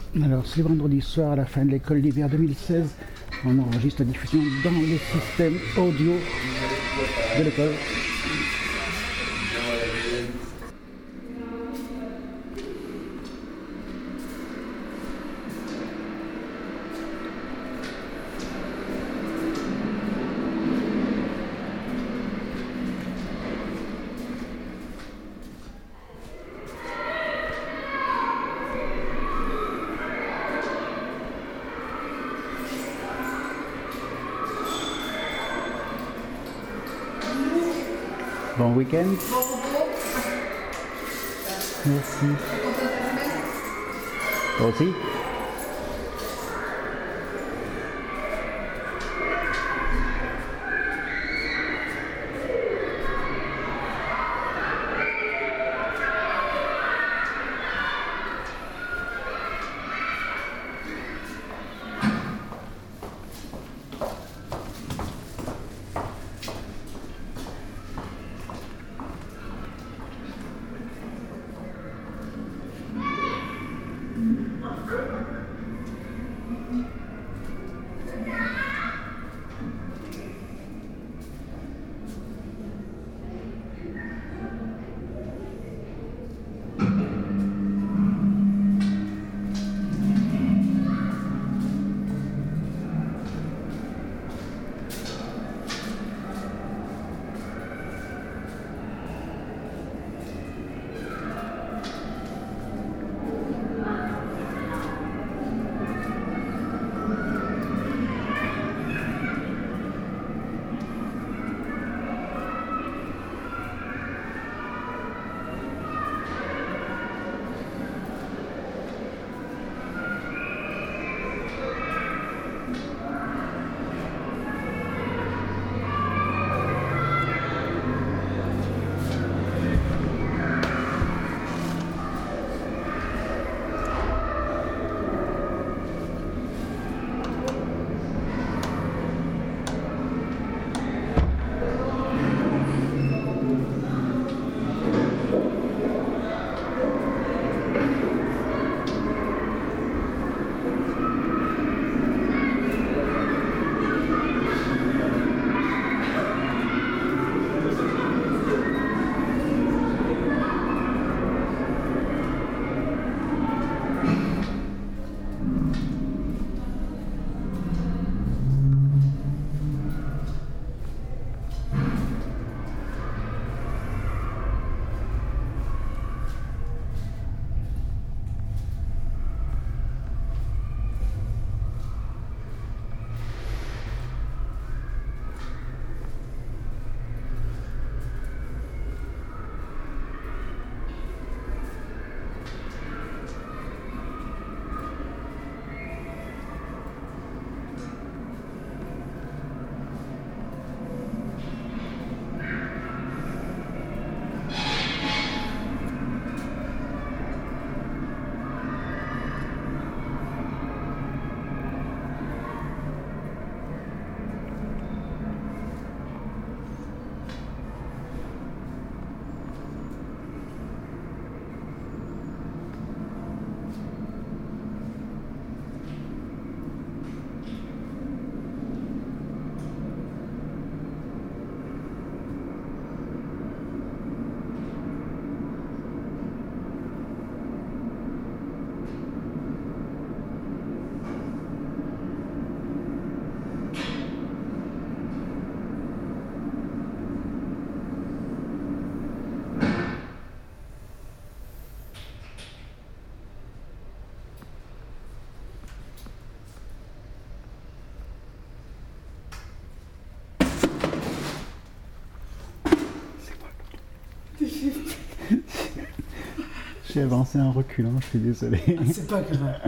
Alors, c'est vendredi soir à la fin de l'école d'hiver 2016. On enregistre la diffusion dans les systèmes audio de l'école. Bon week-end. Merci. Toi aussi. J'ai avancé en reculant, je suis désolé. C'est pas grave.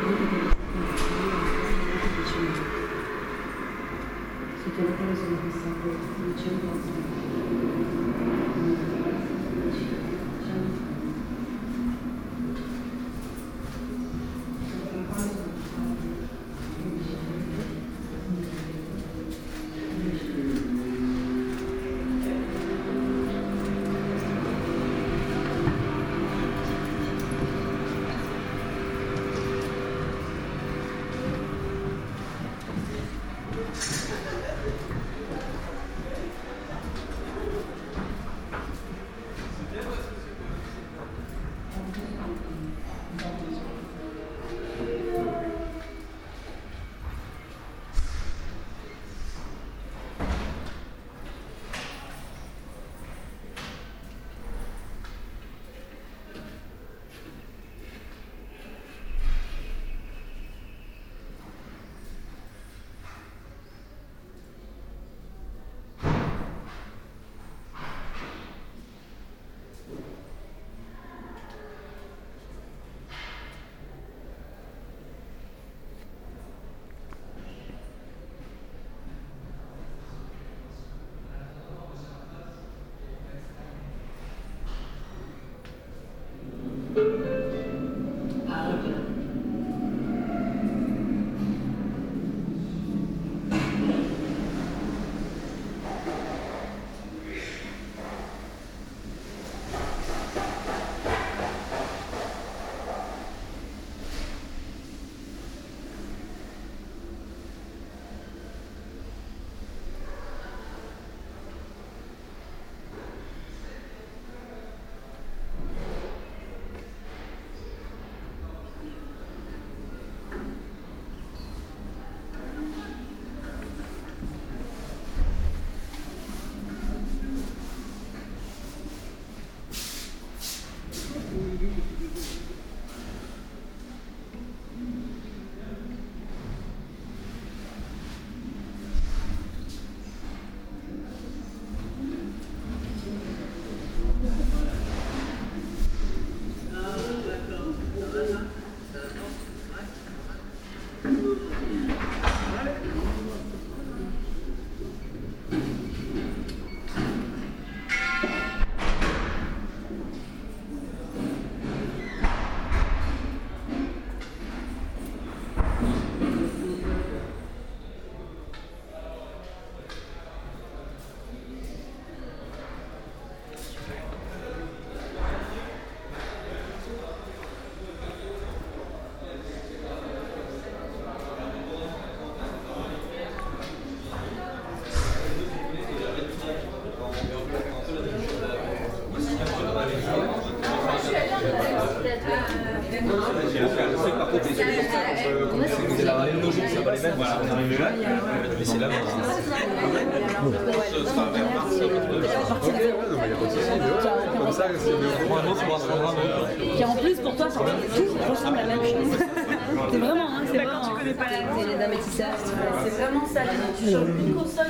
Qui en plus pour toi ça ressemble à la même chose. C'est vraiment, hein, c'est vraiment. Tu connais pas les d'amétissage. C'est vraiment ça. Tu changes une console.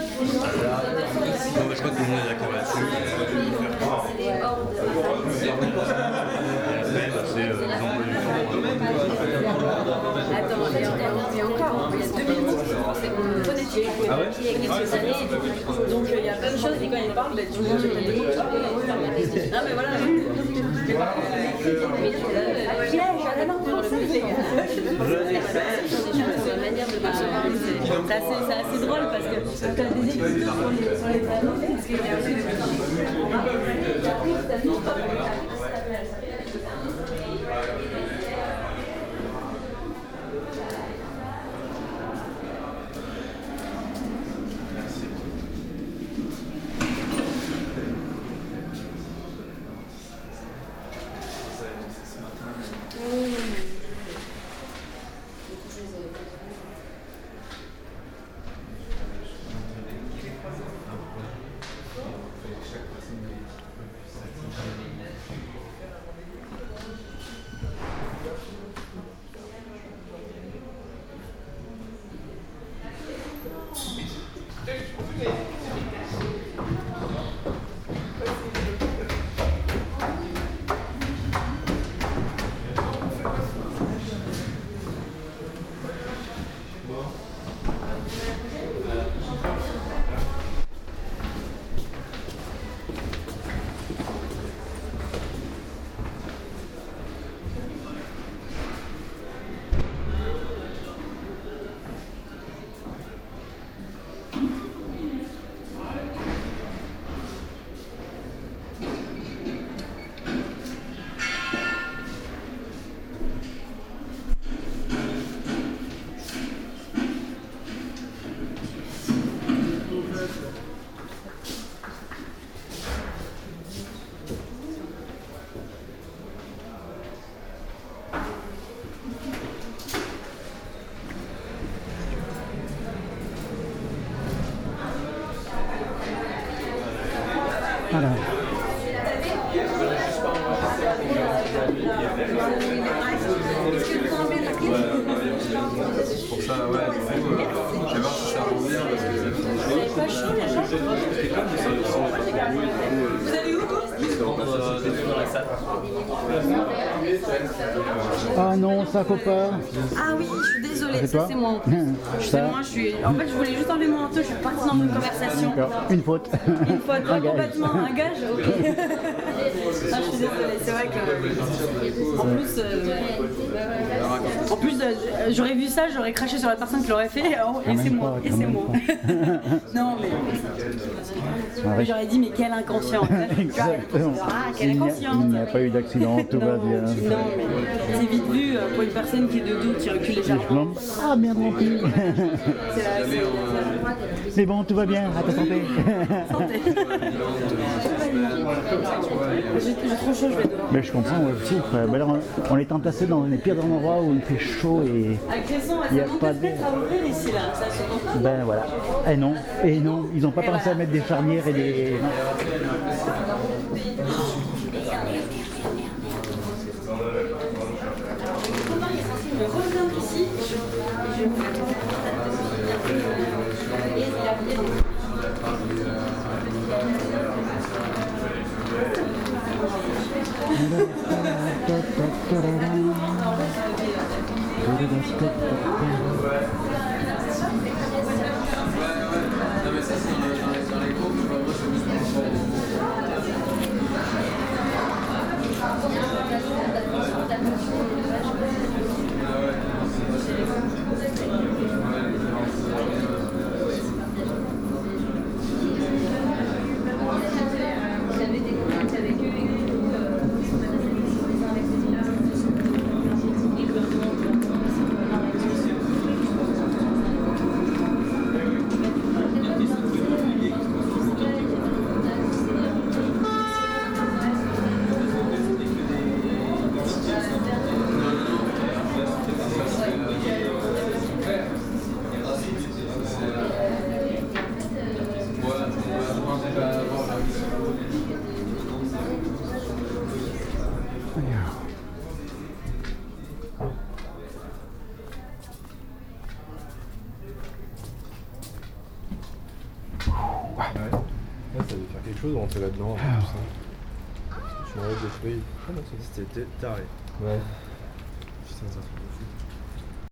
Je crois que tout le monde est d'accord là-dessus. Attends, et encore, en plus 2011, c'est mon phonétique qui a quelques années. Donc il y a plein de choses, et quand il parle, tu vois, j'ai des mots qui parlent. Non mais voilà. C'est assez drôle parce que tu as des études sur les panneaux. Pour ça, ouais, du coup, je vais voir si ça revient parce que Vous avez pas chaud les gens? Vous allez où? Ah non, ça faut pas. Ah oui, je suis désolée, C'est ça toi c'est moi. En fait, je voulais juste enlever mon manteau, je suis partie dans une conversation. Une faute. Une fois, Un gage. complètement un gage, ok. Ah, je suis désolée, c'est vrai que. En plus, j'aurais vu ça, j'aurais craché sur la personne qui l'aurait fait, et c'est moi. Et c'est moi. Non, mais j'aurais dit, mais quel inconscient. Exactement. Ah, quel inconscient. Il n'y a pas eu d'accident, tout va bien. Non, mais c'est vite vu pour une personne qui est de dos, qui recule légèrement. Ah merde non plus. C'est bon, tout va bien, à ta santé. Santé. J'ai trop chaud, je vais dehors. Mais je comprends, ouais, fou, frère. Ben là, on est entassé dans les pires endroits où il fait chaud et À Cresson, il n'y a ça pas manque de... peut-être à ouvrir ici, là. Ça se comprend. Ben voilà. Et non, ils n'ont pas pensé à mettre des charnières et des... Je reviens ici, je vous fais non mais ça c'est dans les groupes, moi c'est juste Ouais, ça devait faire quelque chose de rentrer là-dedans. Tout ça. Je m'enlève des feuilles. Ah non, c'était taré. Ouais. Putain, ça fait fou.